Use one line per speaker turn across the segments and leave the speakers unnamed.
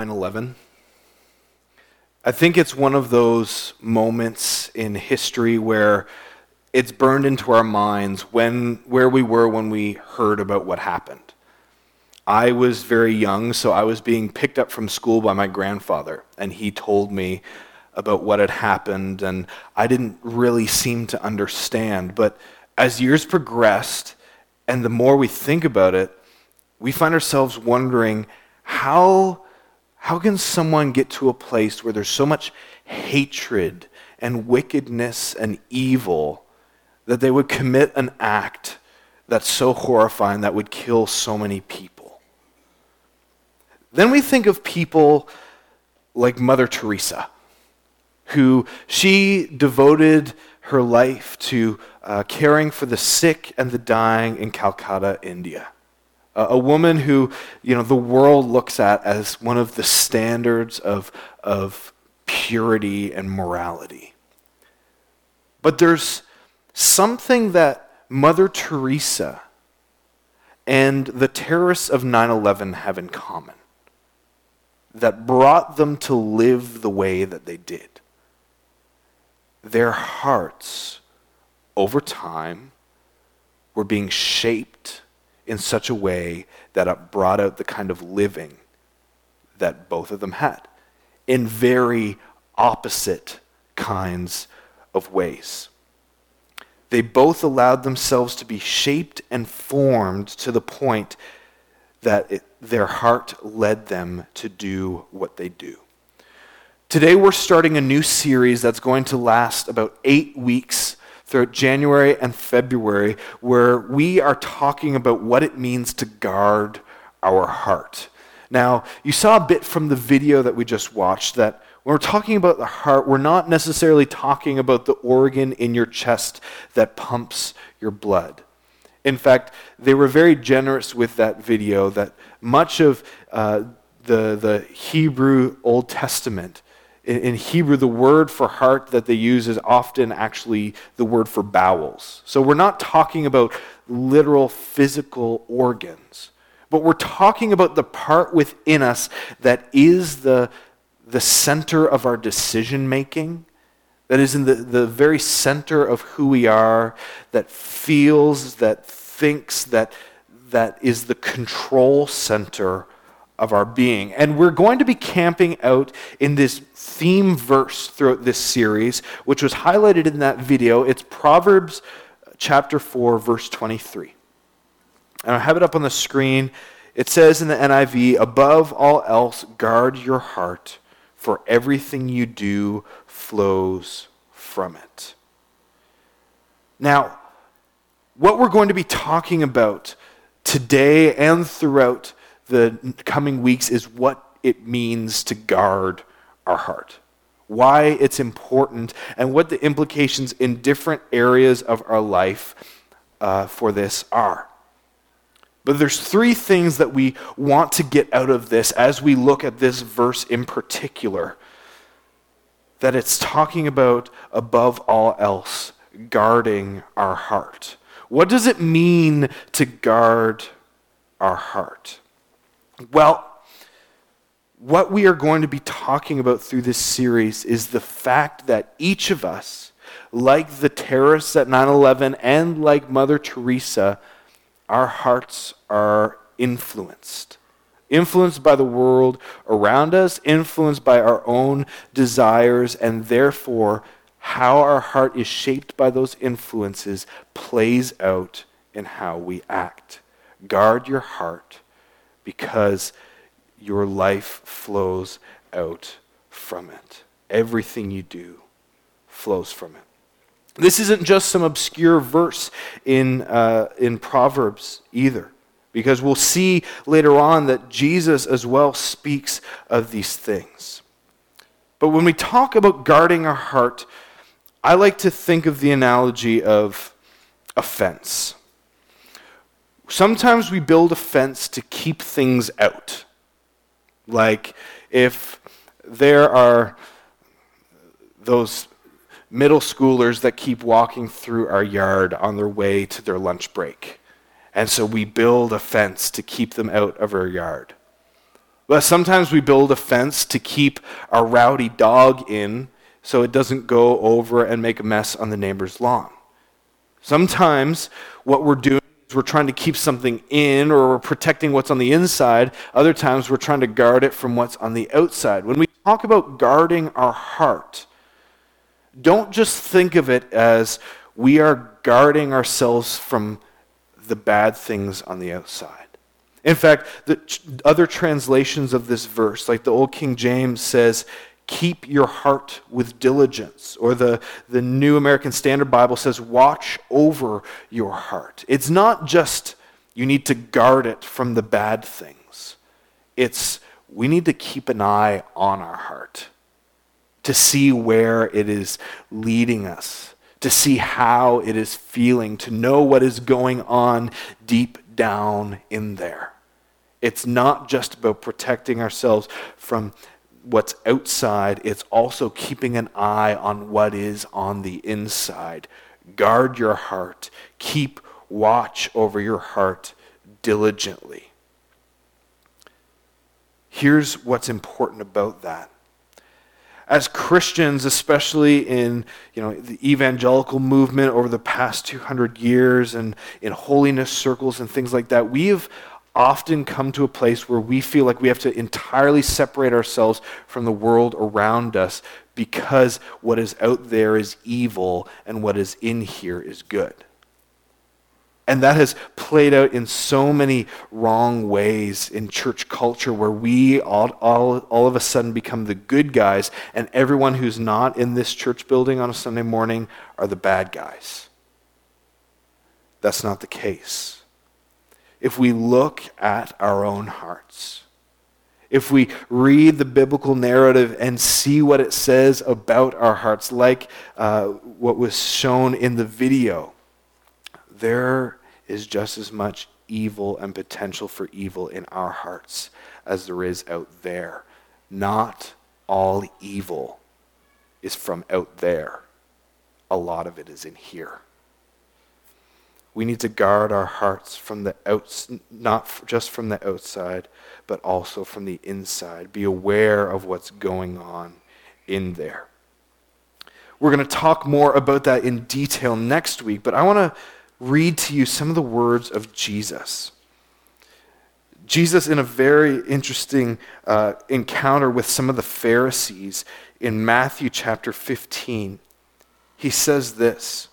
9/11? I think it's one of those moments in history where it's burned into our minds where we were when we heard about what happened. I was very young, so I was being picked up from school by my grandfather, and he told me about what had happened, and I didn't really seem to understand. But as years progressed, and the more we think about it, we find ourselves wondering, how can someone get to a place where there's so much hatred and wickedness and evil that they would commit an act that's so horrifying that would kill so many people? Then we think of people like Mother Teresa, who she devoted her life to caring for the sick and the dying in Calcutta, India. A woman who, the world looks at as one of the standards of purity and morality. But there's something that Mother Teresa and the terrorists of 9/11 have in common that brought them to live the way that they did. Their hearts, over time, were being shaped in such a way that it brought out the kind of living that both of them had, in very opposite kinds of ways. They both allowed themselves to be shaped and formed to the point that their heart led them to do what they do. Today we're starting a new series that's going to last about 8 weeks throughout January and February, where we are talking about what it means to guard our heart. Now, you saw a bit from the video that we just watched that when we're talking about the heart, we're not necessarily talking about the organ in your chest that pumps your blood. In fact, they were very generous with that video, that much of the Hebrew Old Testament, in Hebrew, the word for heart that they use is often actually the word for bowels. So we're not talking about literal physical organs, but we're talking about the part within us that is the center of our decision making, that is in the very center of who we are, that feels, that thinks, that is the control center of our being. And we're going to be camping out in this theme verse throughout this series, which was highlighted in that video. It's Proverbs chapter 4, verse 23. And I have it up on the screen. It says in the NIV, "Above all else, guard your heart, for everything you do flows from it." Now, what we're going to be talking about today and throughout the coming weeks is what it means to guard our heart, why it's important, and what the implications in different areas of our life for this are. But there's 3 things that we want to get out of this as we look at this verse in particular, that it's talking about, above all else, guarding our heart. What does it mean to guard our heart? Well, what we are going to be talking about through this series is the fact that each of us, like the terrorists at 9/11 and like Mother Teresa, our hearts are influenced by the world around us, influenced by our own desires, and therefore how our heart is shaped by those influences plays out in how we act. Guard your heart, because your life flows out from it. Everything you do flows from it. This isn't just some obscure verse in Proverbs either, because we'll see later on that Jesus as well speaks of these things. But when we talk about guarding our heart, I like to think of the analogy of a fence. Sometimes we build a fence to keep things out. Like if there are those middle schoolers that keep walking through our yard on their way to their lunch break. And so we build a fence to keep them out of our yard. But sometimes we build a fence to keep our rowdy dog in so it doesn't go over and make a mess on the neighbor's lawn. Sometimes what we're doing is we're trying to keep something in, or we're protecting what's on the inside. Other times we're trying to guard it from what's on the outside. When we talk about guarding our heart, don't just think of it as we are guarding ourselves from the bad things on the outside. In fact, the other translations of this verse, like the Old King James says, keep your heart with diligence. Or the New American Standard Bible says, watch over your heart. It's not just you need to guard it from the bad things. It's we need to keep an eye on our heart to see where it is leading us, to see how it is feeling, to know what is going on deep down in there. It's not just about protecting ourselves from what's outside, it's also keeping an eye on what is on the inside. Guard your heart. Keep watch over your heart diligently. Here's what's important about that. As Christians, especially in the evangelical movement over the past 200 years and in holiness circles and things like that, we have often come to a place where we feel like we have to entirely separate ourselves from the world around us because what is out there is evil and what is in here is good. And that has played out in so many wrong ways in church culture, where we all of a sudden become the good guys, and everyone who's not in this church building on a Sunday morning are the bad guys. That's not the case. If we look at our own hearts, if we read the biblical narrative and see what it says about our hearts, like what was shown in the video, there is just as much evil and potential for evil in our hearts as there is out there. Not all evil is from out there. A lot of it is in here. We need to guard our hearts from not just from the outside, but also from the inside. Be aware of what's going on in there. We're going to talk more about that in detail next week, but I want to read to you some of the words of Jesus. Jesus, in a very interesting encounter with some of the Pharisees in Matthew chapter 15, he says this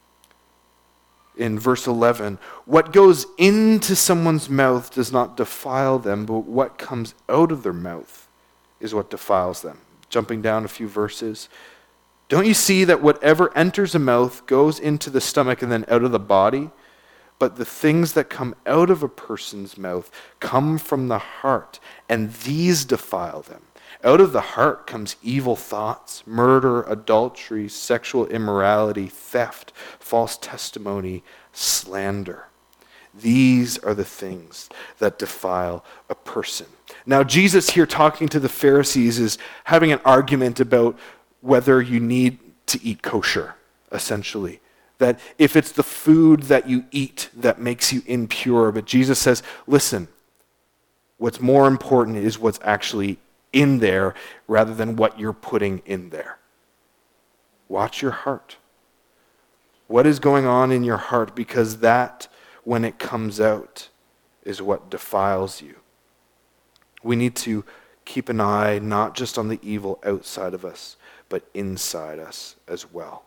in verse 11, "What goes into someone's mouth does not defile them, but what comes out of their mouth is what defiles them." Jumping down a few verses. "Don't you see that whatever enters a mouth goes into the stomach and then out of the body? But the things that come out of a person's mouth come from the heart, and these defile them. Out of the heart comes evil thoughts, murder, adultery, sexual immorality, theft, false testimony, slander. These are the things that defile a person." Now, Jesus here talking to the Pharisees is having an argument about whether you need to eat kosher, essentially. That if it's the food that you eat that makes you impure. But Jesus says, listen, what's more important is what's actually in there rather than what you're putting in there. Watch your heart. What is going on in your heart? Because that, when it comes out, is what defiles you. We need to keep an eye not just on the evil outside of us, but inside us as well.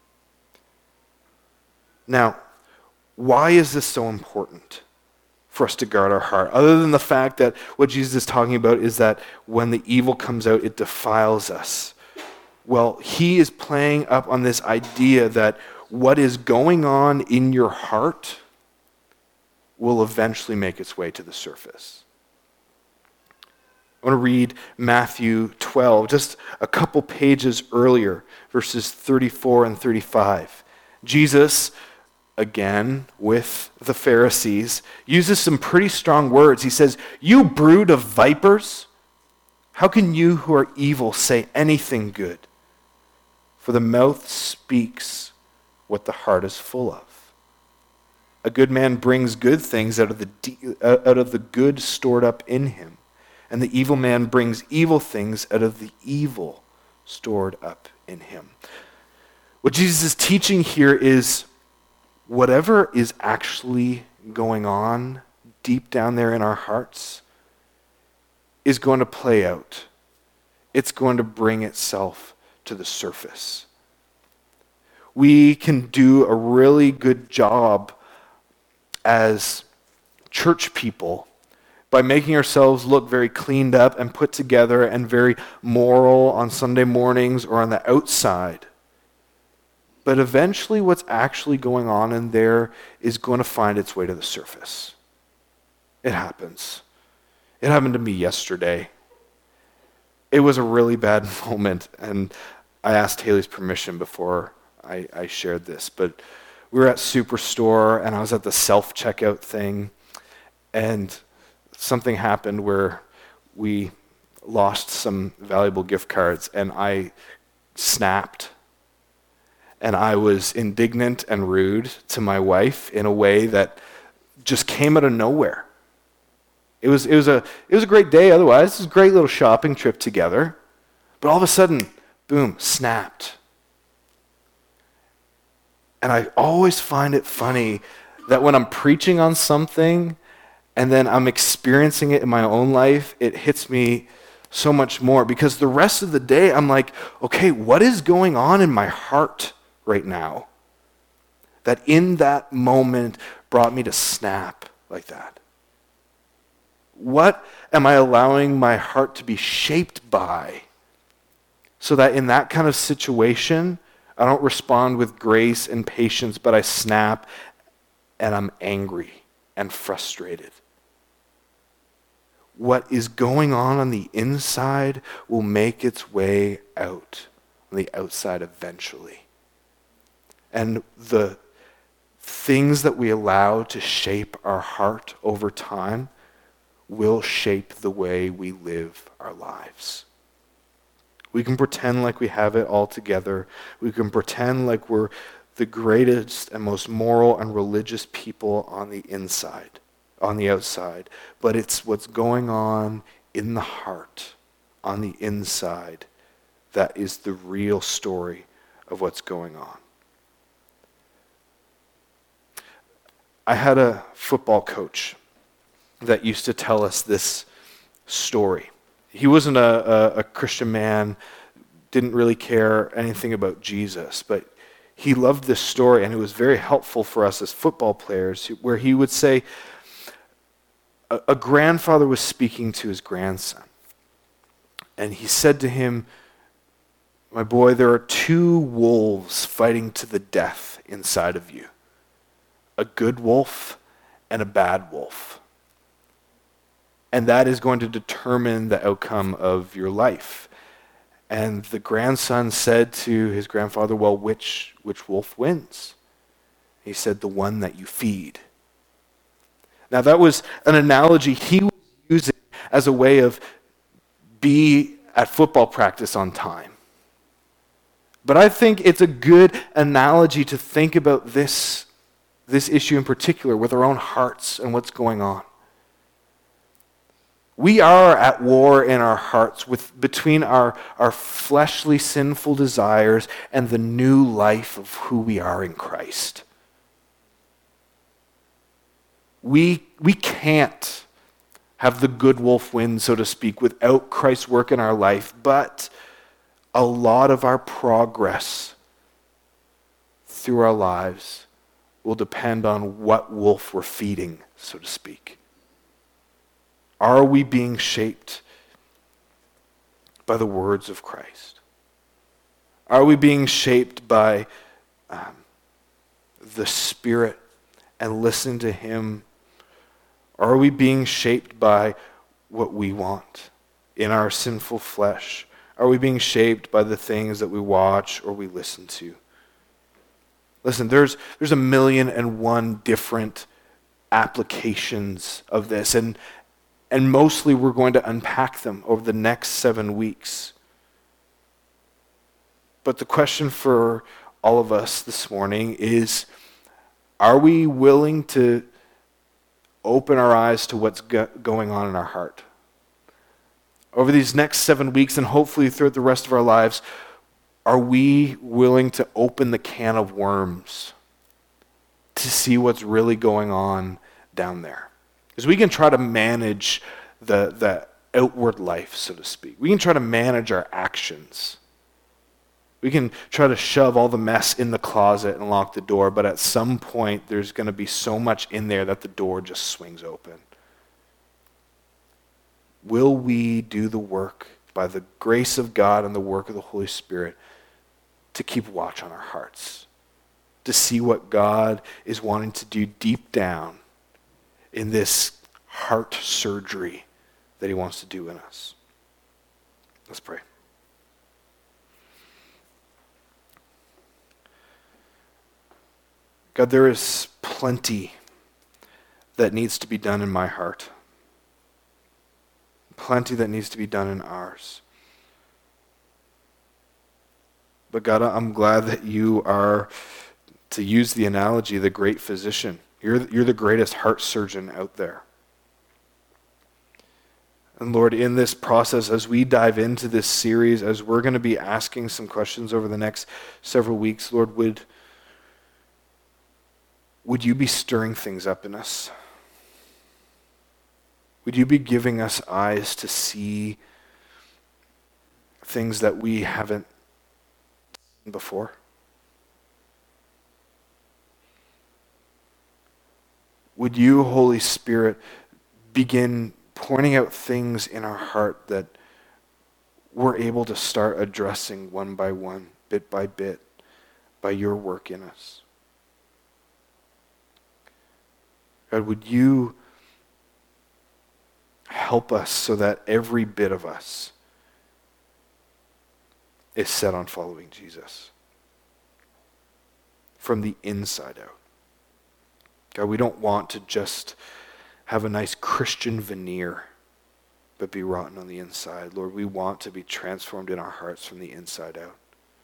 Now, why is this so important for us to guard our heart? Other than the fact that what Jesus is talking about is that when the evil comes out, it defiles us. Well, he is playing up on this idea that what is going on in your heart will eventually make its way to the surface. I want to read Matthew 12, just a couple pages earlier, verses 34 and 35. Jesus, again with the Pharisees, uses some pretty strong words. He says, "You brood of vipers, how can you who are evil say anything good? For the mouth speaks what the heart is full of. A good man brings good things out of the good stored up in him. and the evil man brings evil things out of the evil stored up in him. What Jesus is teaching here is whatever is actually going on deep down there in our hearts is going to play out. It's going to bring itself to the surface. We can do a really good job as church people by making ourselves look very cleaned up and put together and very moral on Sunday mornings or on the outside. But eventually what's actually going on in there is going to find its way to the surface. It happens. It happened to me yesterday. It was a really bad moment, and I asked Haley's permission before I shared this, but we were at Superstore, and I was at the self-checkout thing, and something happened where we lost some valuable gift cards, and I snapped. And I was indignant and rude to my wife in a way that just came out of nowhere. It was a great day otherwise. It was a great little shopping trip together. But all of a sudden, boom, snapped. And I always find it funny that when I'm preaching on something and then I'm experiencing it in my own life, it hits me so much more, because the rest of the day I'm like, okay, what is going on in my heart right now that in that moment brought me to snap like that? What am I allowing my heart to be shaped by so that in that kind of situation, I don't respond with grace and patience, but I snap and I'm angry and frustrated? What is going on the inside will make its way out on the outside eventually. And the things that we allow to shape our heart over time will shape the way we live our lives. We can pretend like we have it all together. We can pretend like we're the greatest and most moral and religious people on the inside, on the outside. But it's what's going on in the heart, on the inside, that is the real story of what's going on. I had a football coach that used to tell us this story. He wasn't a Christian man, didn't really care anything about Jesus, but he loved this story, and it was very helpful for us as football players, where he would say, a grandfather was speaking to his grandson, and he said to him, "My boy, there are two wolves fighting to the death inside of you. A good wolf and a bad wolf. And that is going to determine the outcome of your life." And the grandson said to his grandfather, "Well, which wolf wins?" He said, "The one that you feed." Now that was an analogy he was using as a way of be at football practice on time. But I think it's a good analogy to think about this issue in particular with our own hearts and what's going on. We are at war in our hearts between our fleshly sinful desires and the new life of who we are in Christ. We can't have the good wolf win, so to speak, without Christ's work in our life, but a lot of our progress through our lives will depend on what wolf we're feeding, so to speak. Are we being shaped by the words of Christ? Are we being shaped by the Spirit and listening to Him? Or are we being shaped by what we want in our sinful flesh? Are we being shaped by the things that we watch or we listen to? Listen, there's a million and one different applications of this, and mostly we're going to unpack them over the next 7 weeks. But the question for all of us this morning is, are we willing to open our eyes to what's going on in our heart? over these next 7 weeks and hopefully throughout the rest of our lives, are we willing to open the can of worms to see what's really going on down there? Because we can try to manage the outward life, so to speak. We can try to manage our actions. We can try to shove all the mess in the closet and lock the door, but at some point there's going to be so much in there that the door just swings open. Will we do the work by the grace of God and the work of the Holy Spirit to keep watch on our hearts, to see what God is wanting to do deep down in this heart surgery that he wants to do in us? Let's pray. God, there is plenty that needs to be done in my heart. Plenty that needs to be done in ours. But God, I'm glad that you are, to use the analogy, the great physician. You're the greatest heart surgeon out there. And Lord, in this process, as we dive into this series, as we're going to be asking some questions over the next several weeks, Lord, would you be stirring things up in us? Would you be giving us eyes to see things that we haven't seen before? Would you, Holy Spirit, begin pointing out things in our heart that we're able to start addressing one by one, bit by bit, by your work in us? God, would you help us so that every bit of us is set on following Jesus from the inside out? God, we don't want to just have a nice Christian veneer but be rotten on the inside. Lord, we want to be transformed in our hearts from the inside out.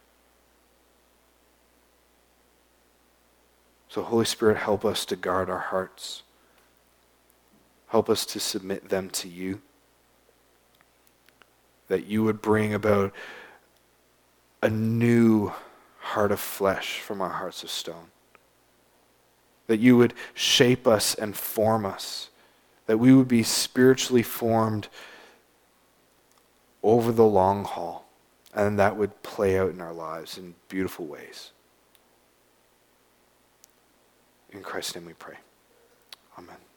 So Holy Spirit, help us to guard our hearts. Help us to submit them to you. That you would bring about a new heart of flesh from our hearts of stone. That you would shape us and form us. That we would be spiritually formed over the long haul. And that would play out in our lives in beautiful ways. In Christ's name we pray. Amen.